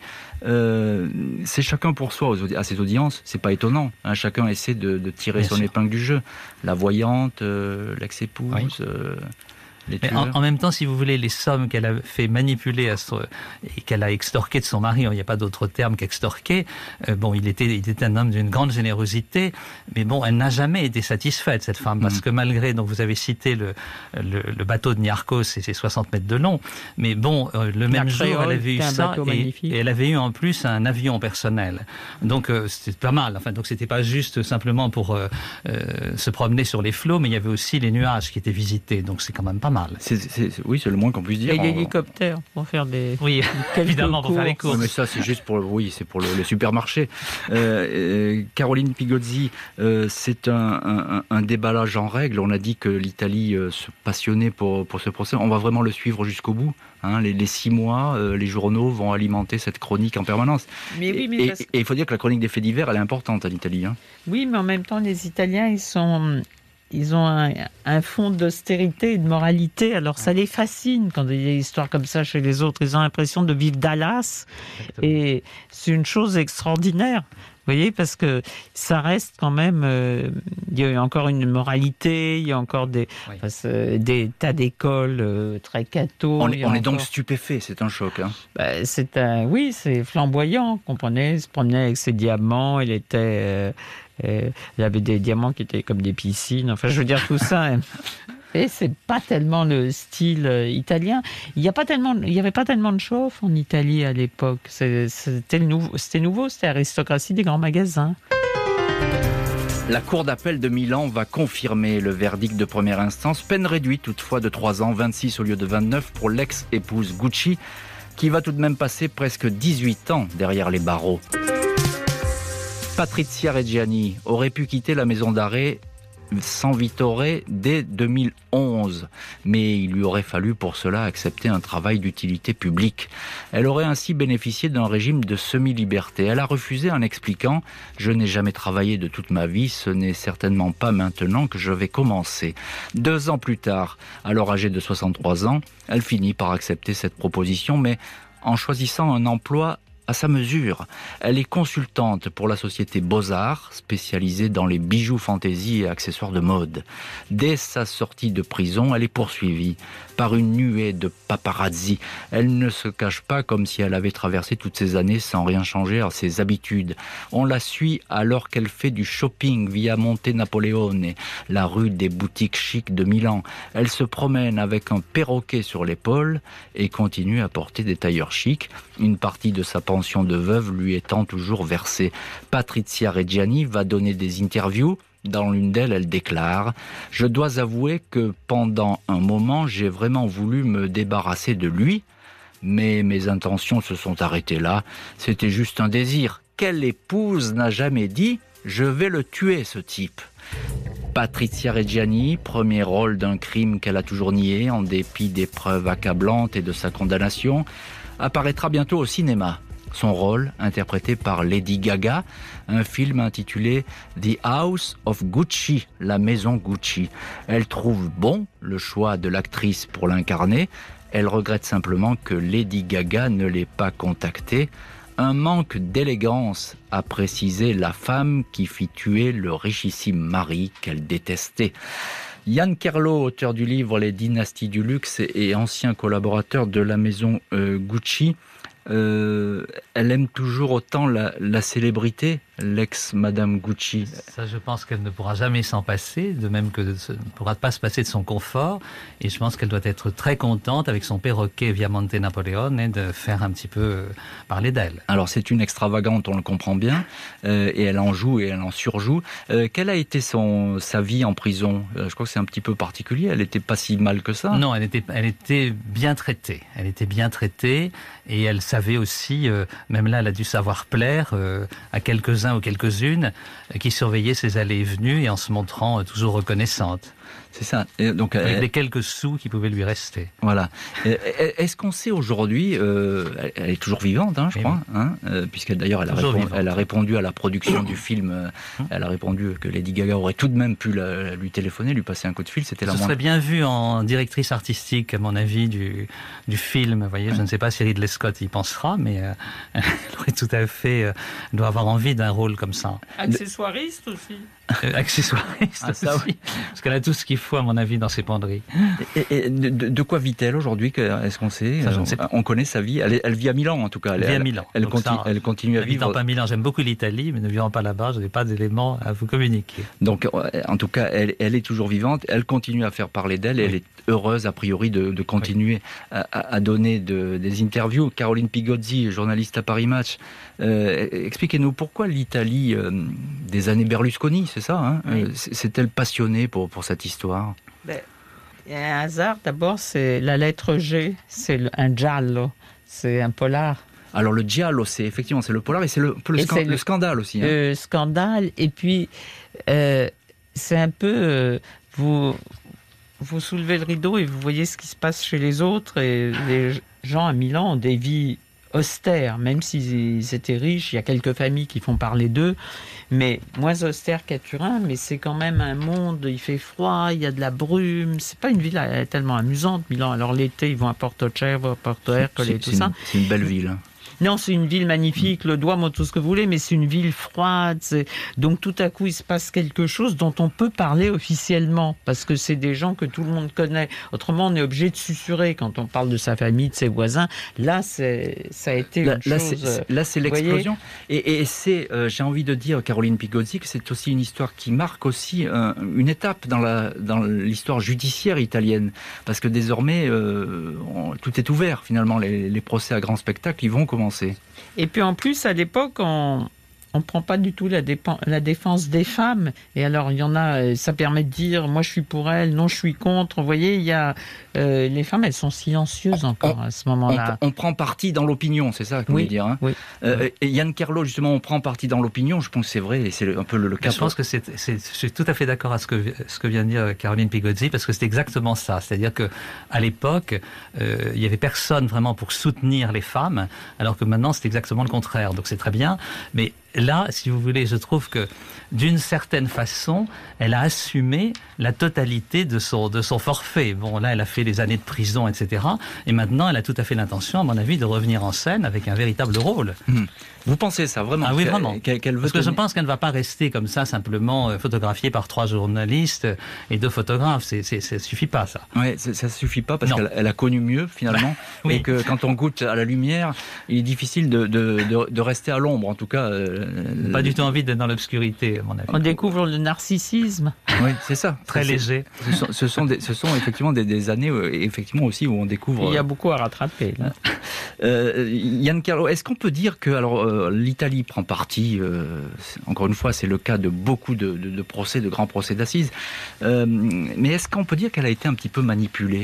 [SPEAKER 3] c'est chacun pour soi à ces audiences. C'est pas étonnant. Hein, chacun essaie de tirer bien son épingle du jeu. La voyante, l'ex-épouse... Oui.
[SPEAKER 6] Mais en même temps, si vous voulez, les sommes qu'elle a fait manipuler et qu'elle a extorquées de son mari, il n'y a pas d'autre terme qu'extorquer. Bon, il était un homme d'une grande générosité, mais bon, elle n'a jamais été satisfaite, cette femme, parce que malgré, donc vous avez cité le bateau de Niarchos et ses 60 mètres de long, mais bon, le même jour, elle avait eu ça, et elle avait eu en plus un avion personnel. Donc c'était pas mal. Enfin, donc c'était pas juste simplement pour se promener sur les flots, mais il y avait aussi les nuages qui étaient visités. Donc c'est quand même pas mal.
[SPEAKER 3] Oui, c'est le moins qu'on puisse dire.
[SPEAKER 5] Et l'hélicoptère pour faire des.
[SPEAKER 6] Oui, évidemment pour faire les courses.
[SPEAKER 3] Mais ça, c'est juste pour le supermarché. Caroline Pigozzi, c'est un déballage en règle. On a dit que l'Italie se passionnait pour ce procès. On va vraiment le suivre jusqu'au bout. Les 6 mois, les journaux vont alimenter cette chronique en permanence. Et il faut dire que la chronique des faits divers, elle est importante en Italie.
[SPEAKER 5] Oui, mais en même temps, les Italiens, ils ont un fond d'austérité et de moralité. Alors, ça les fascine quand il y a des histoires comme ça chez les autres. Ils ont l'impression de vivre Dallas. Exactement. Et c'est une chose extraordinaire. Vous voyez, parce que ça reste quand même... il y a encore une moralité, il y a encore des tas d'écoles très catho.
[SPEAKER 3] On est donc stupéfait, c'est un choc.
[SPEAKER 5] Oui, c'est flamboyant, comprenez. Il se promenait avec ses diamants, il y avait des diamants qui étaient comme des piscines. Enfin, je veux dire, tout ça... Et c'est pas tellement le style italien. Il y avait pas tellement de chauffe en Italie à l'époque. C'était nouveau, c'était l'aristocratie des grands magasins.
[SPEAKER 3] La Cour d'appel de Milan va confirmer le verdict de première instance, peine réduite toutefois de 3 ans, 26 au lieu de 29 pour l'ex-épouse Gucci, qui va tout de même passer presque 18 ans derrière les barreaux. Patrizia Reggiani aurait pu quitter la maison d'arrêt San Vittore dès 2011, mais il lui aurait fallu pour cela accepter un travail d'utilité publique. Elle aurait ainsi bénéficié d'un régime de semi-liberté. Elle a refusé en expliquant « Je n'ai jamais travaillé de toute ma vie, ce n'est certainement pas maintenant que je vais commencer ». 2 ans plus tard, alors âgée de 63 ans, elle finit par accepter cette proposition, mais en choisissant un emploi à sa mesure. Elle est consultante pour la société Beaux-Arts, spécialisée dans les bijoux fantaisie et accessoires de mode. Dès sa sortie de prison, elle est poursuivie par une nuée de paparazzi. Elle ne se cache pas comme si elle avait traversé toutes ces années sans rien changer à ses habitudes. On la suit alors qu'elle fait du shopping via Monte Napoleone, la rue des boutiques chics de Milan. Elle se promène avec un perroquet sur l'épaule et continue à porter des tailleurs chics. Une partie de sa pension de veuve lui étant toujours versée. Patrizia Reggiani va donner des interviews. Dans l'une d'elles, elle déclare « Je dois avouer que pendant un moment, j'ai vraiment voulu me débarrasser de lui, mais mes intentions se sont arrêtées là. C'était juste un désir. Quelle épouse n'a jamais dit « Je vais le tuer, ce type ?» Patrizia Reggiani, premier rôle d'un crime qu'elle a toujours nié, en dépit des preuves accablantes et de sa condamnation, apparaîtra bientôt au cinéma. Son rôle, interprété par Lady Gaga, un film intitulé The House of Gucci, la maison Gucci. Elle trouve bon le choix de l'actrice pour l'incarner. Elle regrette simplement que Lady Gaga ne l'ait pas contactée. Un manque d'élégance, a précisé la femme qui fit tuer le richissime mari qu'elle détestait. Yann Kerlo, auteur du livre Les dynasties du luxe et ancien collaborateur de la maison Gucci, elle aime toujours autant la célébrité, l'ex-Madame Gucci.
[SPEAKER 6] Ça, je pense qu'elle ne pourra jamais s'en passer, de même que ne pourra pas se passer de son confort. Et je pense qu'elle doit être très contente avec son perroquet via Monte Napoleone de faire un petit peu parler d'elle.
[SPEAKER 3] Alors c'est une extravagante, on le comprend bien, et elle en joue et elle en surjoue. Quelle a été sa vie en prison ? Je crois que c'est un petit peu particulier, elle n'était pas si mal que ça.
[SPEAKER 6] Non, elle était bien traitée. Elle était bien traitée et elle savait aussi, même là elle a dû savoir plaire à quelques-uns ou quelques-unes qui surveillaient ses allées et venues et en se montrant toujours reconnaissante.
[SPEAKER 3] C'est ça. Et donc,
[SPEAKER 6] avec les quelques sous qui pouvaient lui rester.
[SPEAKER 3] Voilà. Est-ce qu'on sait aujourd'hui, elle est toujours vivante, je crois, puisque d'ailleurs elle a répondu à la production du film, elle a répondu que Lady Gaga aurait tout de même pu lui téléphoner, lui passer un coup de fil, c'était la moindre.
[SPEAKER 6] Ce serait bien vu en directrice artistique, à mon avis, du film. Vous voyez, je ne sais pas si Ridley Scott y pensera, mais elle aurait tout à fait, elle doit avoir envie d'un rôle comme ça.
[SPEAKER 5] Accessoiriste aussi.
[SPEAKER 6] Accessoiriste aussi, parce qu'elle a tout ce qu'il faut, à mon avis, dans ces penderies.
[SPEAKER 3] Et de quoi vit-elle aujourd'hui? Est-ce qu'on sait?
[SPEAKER 6] Ça, je ne sais pas.
[SPEAKER 3] On connaît sa vie. Elle vit à Milan, en tout cas.
[SPEAKER 6] Elle vit à Milan.
[SPEAKER 3] Elle continue à vivre.
[SPEAKER 6] N'habitant pas Milan, j'aime beaucoup l'Italie, mais ne vivant pas là-bas, je n'ai pas d'éléments à vous communiquer.
[SPEAKER 3] Donc, en tout cas, elle est toujours vivante. Elle continue à faire parler d'elle. Et elle est heureuse, a priori, de continuer à donner des interviews. Caroline Pigozzi, journaliste à Paris Match. Expliquez-nous pourquoi l'Italie des années Berlusconi, c'est ça, hein, s'est-elle passionnée pour cette histoire?
[SPEAKER 5] Il y a un hasard. D'abord, c'est la lettre G. C'est un giallo. C'est un polar.
[SPEAKER 3] Alors le giallo, c'est le polar et c'est le scandale aussi. Hein.
[SPEAKER 5] Scandale. Et puis, c'est un peu... vous soulevez le rideau et vous voyez ce qui se passe chez les autres. Et les gens à Milan ont des vies austères, même s'ils étaient riches. Il y a quelques familles qui font parler d'eux, mais moins austères qu'à Turin. Mais c'est quand même un monde, il fait froid, il y a de la brume. C'est pas une ville tellement amusante, Milan. Alors l'été, ils vont à Porto Cervo, à Porto Ercole et tout ça.
[SPEAKER 3] C'est une belle ville.
[SPEAKER 5] Non, c'est une ville magnifique, le Duomo, tout ce que vous voulez, mais c'est une ville froide. Donc tout à coup, il se passe quelque chose dont on peut parler officiellement, parce que c'est des gens que tout le monde connaît. Autrement, on est obligé de susurrer quand on parle de sa famille, de ses voisins. Là, ça a été une chose...
[SPEAKER 3] Là, c'est l'explosion. Et c'est, j'ai envie de dire, Caroline Pigozzi, que c'est aussi une histoire qui marque aussi une étape dans l'histoire judiciaire italienne. Parce que désormais, tout est ouvert, finalement. Les procès à grand spectacle, ils vont commencer.
[SPEAKER 5] Et puis en plus, à l'époque, on ne prend pas du tout la défense des femmes. Et alors, il y en a, ça permet de dire, moi je suis pour elle, non je suis contre. Vous voyez, il y a les femmes, elles sont silencieuses encore à ce moment-là.
[SPEAKER 3] On prend parti dans l'opinion, c'est ça que vous voulez dire. Hein.
[SPEAKER 5] Oui.
[SPEAKER 3] Et Yann Kerlo, justement, on prend parti dans l'opinion. Je pense que c'est vrai, et c'est un peu le cas.
[SPEAKER 6] Je pense que je suis tout à fait d'accord à ce que vient de dire Caroline Pigozzi, parce que c'est exactement ça. C'est-à-dire que à l'époque, il y avait personne vraiment pour soutenir les femmes, alors que maintenant c'est exactement le contraire. Donc c'est très bien, mais là, si vous voulez, je trouve que d'une certaine façon, elle a assumé la totalité de son forfait. Bon, là, elle a fait les années de prison, etc. Et maintenant, elle a tout à fait l'intention, à mon avis, de revenir en scène avec un véritable rôle.
[SPEAKER 3] Vous pensez ça, vraiment?
[SPEAKER 6] Ah oui, vraiment.
[SPEAKER 3] Parce
[SPEAKER 6] que je pense qu'elle ne va pas rester comme ça, simplement photographiée par 3 journalistes et 2 photographes. Ça suffit pas, ça.
[SPEAKER 3] Oui, ça suffit pas, parce qu'elle a connu mieux, finalement.
[SPEAKER 6] Oui.
[SPEAKER 3] Et que quand on goûte à la lumière, il est difficile de rester à l'ombre, en tout cas.
[SPEAKER 6] Pas du tout envie d'être dans l'obscurité, à mon avis.
[SPEAKER 5] On découvre le narcissisme.
[SPEAKER 3] Oui, c'est ça.
[SPEAKER 6] Très léger.
[SPEAKER 3] Ce sont effectivement des années, effectivement aussi, où on découvre...
[SPEAKER 5] Il y a beaucoup à rattraper, là.
[SPEAKER 3] Yann Kerlo, est-ce qu'on peut dire que l'Italie prend parti, encore une fois, c'est le cas de beaucoup de procès, de grands procès d'assises, mais est-ce qu'on peut dire qu'elle a été un petit peu manipulée,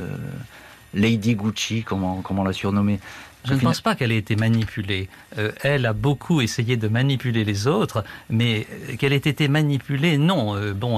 [SPEAKER 3] Lady Gucci, comment on l'a surnommée?
[SPEAKER 6] Je ne pense pas qu'elle ait été manipulée. Elle a beaucoup essayé de manipuler les autres, mais qu'elle ait été manipulée, non.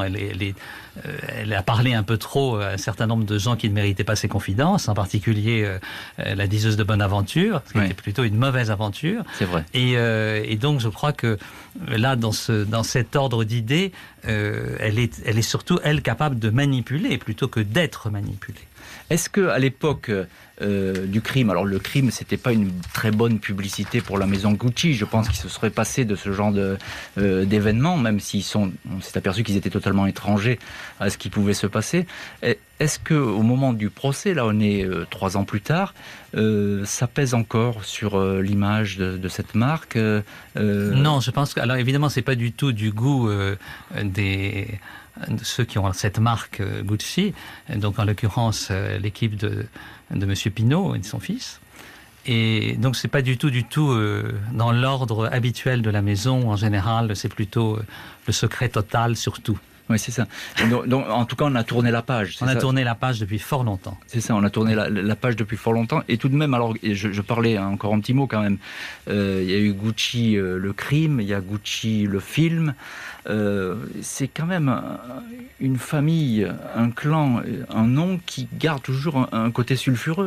[SPEAKER 6] Elle a parlé un peu trop à un certain nombre de gens qui ne méritaient pas ses confidences, en particulier la diseuse de Bonaventure, ce qui était plutôt une mauvaise aventure.
[SPEAKER 3] C'est vrai.
[SPEAKER 6] Et donc je crois que là, dans cet ordre d'idées, elle est surtout, elle, capable de manipuler plutôt que d'être manipulée.
[SPEAKER 3] Est-ce qu'à l'époque du crime, alors le crime, c'était pas une très bonne publicité pour la maison Gucci, je pense qu'ils se seraient passés de ce genre d'événements, même on s'est aperçu qu'ils étaient totalement étrangers à ce qui pouvait se passer. Est-ce qu'au moment du procès, là on est 3 ans plus tard, ça pèse encore sur l'image de cette marque
[SPEAKER 6] Non, je pense que, alors évidemment, c'est pas du tout du goût de ceux qui ont cette marque Gucci, donc en l'occurrence l'équipe de Monsieur Pinault et de son fils. Et donc c'est pas du tout dans l'ordre habituel de la maison. En général, c'est plutôt le secret total surtout.
[SPEAKER 3] Oui, c'est ça. Donc, en tout cas, on a tourné la page.
[SPEAKER 6] On a tourné la page depuis fort longtemps.
[SPEAKER 3] C'est ça, on a tourné la page depuis fort longtemps. Et tout de même, alors, je parlais encore un petit mot quand même. Il y a eu Gucci le crime, il y a Gucci le film. C'est quand même une famille, un clan, un nom qui garde toujours un côté sulfureux.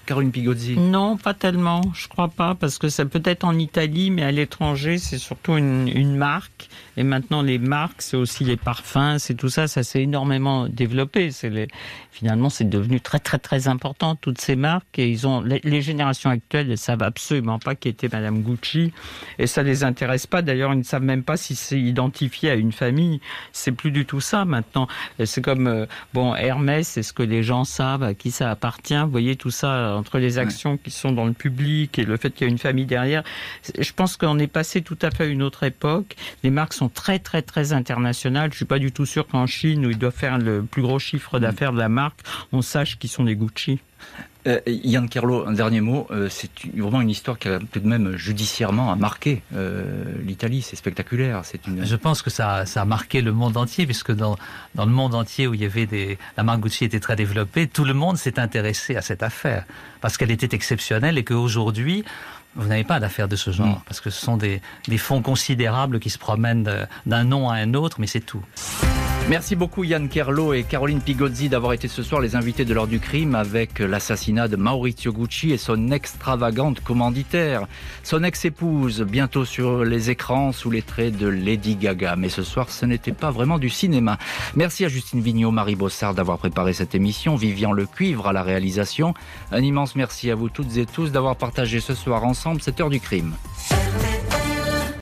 [SPEAKER 3] Caroline Pigozzi?
[SPEAKER 5] Non, pas tellement, je crois pas, parce que ça peut être en Italie, mais à l'étranger, c'est surtout une marque. Et maintenant, les marques, c'est aussi les parfums, c'est tout ça, ça s'est énormément développé. Finalement, c'est devenu très, très, très important, toutes ces marques. Et les générations actuelles, elles savent absolument pas qui était Madame Gucci. Et ça les intéresse pas. D'ailleurs, ils ne savent même pas si c'est identifié à une famille. C'est plus du tout ça, maintenant. C'est comme, Hermès, c'est ce que les gens savent, à qui ça appartient. Vous voyez, tout ça, entre les actions qui sont dans le public et le fait qu'il y a une famille derrière. Je pense qu'on est passé tout à fait à une autre époque. Les marques sont très, très, très internationales. Je suis pas du tout sûr qu'en Chine, où ils doivent faire le plus gros chiffre d'affaires de la marque, on sache qui sont les Gucci.
[SPEAKER 3] Yann Kerlo, un dernier mot. C'est vraiment une histoire qui a tout de même judiciairement marqué l'Italie. C'est spectaculaire.
[SPEAKER 6] Je pense que ça a marqué le monde entier, puisque dans le monde entier où il y avait la marque Gucci était très développée, tout le monde s'est intéressé à cette affaire parce qu'elle était exceptionnelle et qu'aujourd'hui vous n'avez pas d'affaires de ce genre, parce que ce sont des fonds considérables qui se promènent d'un nom à un autre, mais c'est tout.
[SPEAKER 3] Merci beaucoup Yann Kerlo et Caroline Pigozzi d'avoir été ce soir les invités de l'heure du crime avec l'assassinat de Maurizio Gucci et son extravagante commanditaire. Son ex-épouse, bientôt sur les écrans sous les traits de Lady Gaga. Mais ce soir, ce n'était pas vraiment du cinéma. Merci à Justine Vignot, Marie Bossard d'avoir préparé cette émission, Vivian Lecuivre à la réalisation. Un immense merci à vous toutes et tous d'avoir partagé ce soir ensemble cette heure du crime.